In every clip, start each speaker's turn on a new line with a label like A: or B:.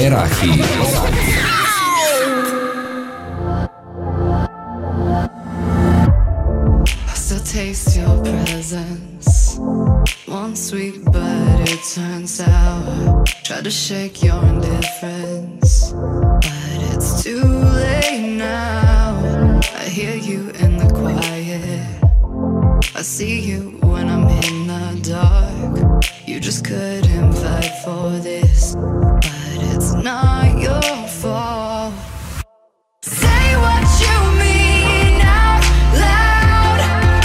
A: Premiera Hit.
B: I still taste your presence. One sweet but it turns sour. Try to shake your indifference, but it's too late now. I hear you in the quiet. I see you when I'm in the dark. You just couldn't fight for this, but it's not your fault. Say what you mean out loud.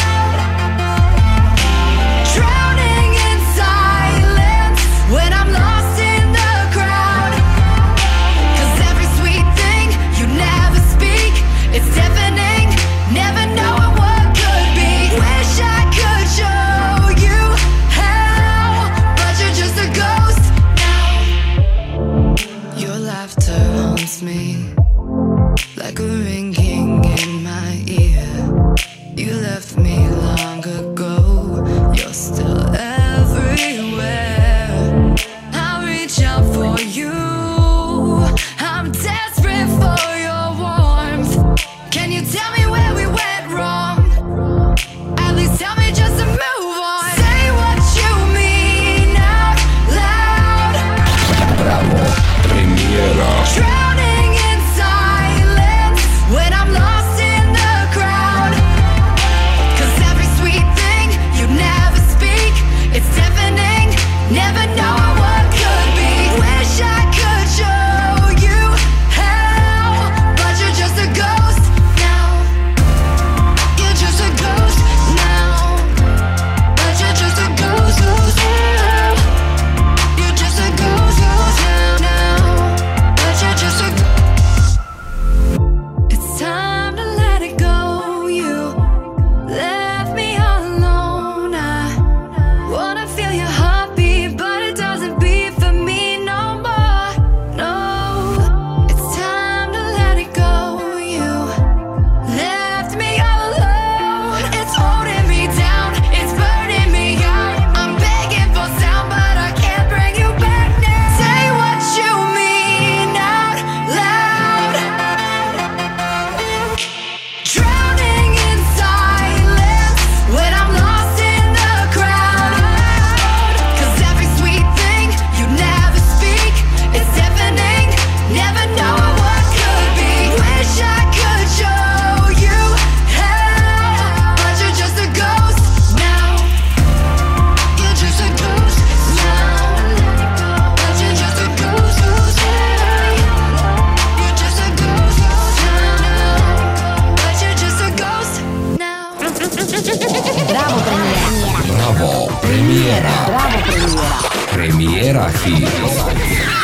B: Drowning in silence when I'm lost in the crowd. 'Cause every sweet thing you never speak, it's deafening, never knowing what could be. Wish I could show you how, but you're just a ghost now. Your laughter haunts me like a ringing in my ear. You left me long ago. You're still everywhere. I reach out for you. I'm desperate for your warmth. Can you tell me where we went wrong? At least tell me just to move on. Say what you mean out loud.
A: Bravo, Premiera.
B: Drowning in silence when I'm lost in the crowd. 'Cause every sweet thing you never speak, it's deafening, never knowing what could be. Wish I could show you how, but you're just a ghost now. You're just a ghost now. But you're just a ghost now. You're just a ghost now. But you're just a. It's time to let it go. You left me all alone. I wanna feel your heartbeat, but it doesn't beat for me no more. No, it's time to let it go. You left me all alone. It's holding me down, it's burning me out. I'm begging for sound, but I can't bring you back now. Say what you mean out loud. Drowning in silence when I'm lost in the crowd. 'Cause every sweet thing you never speak, it's deafening, never knowing what could be. Wish I could show you how, but you're just a ghost now. You're just a ghost now. But you're just a ghost now. You're just a ghost now. But you're just a ghost now.
C: Bravo Premiera.
A: Bravo, Premiera.
C: Bravo Premiera.
A: Premiera Hit.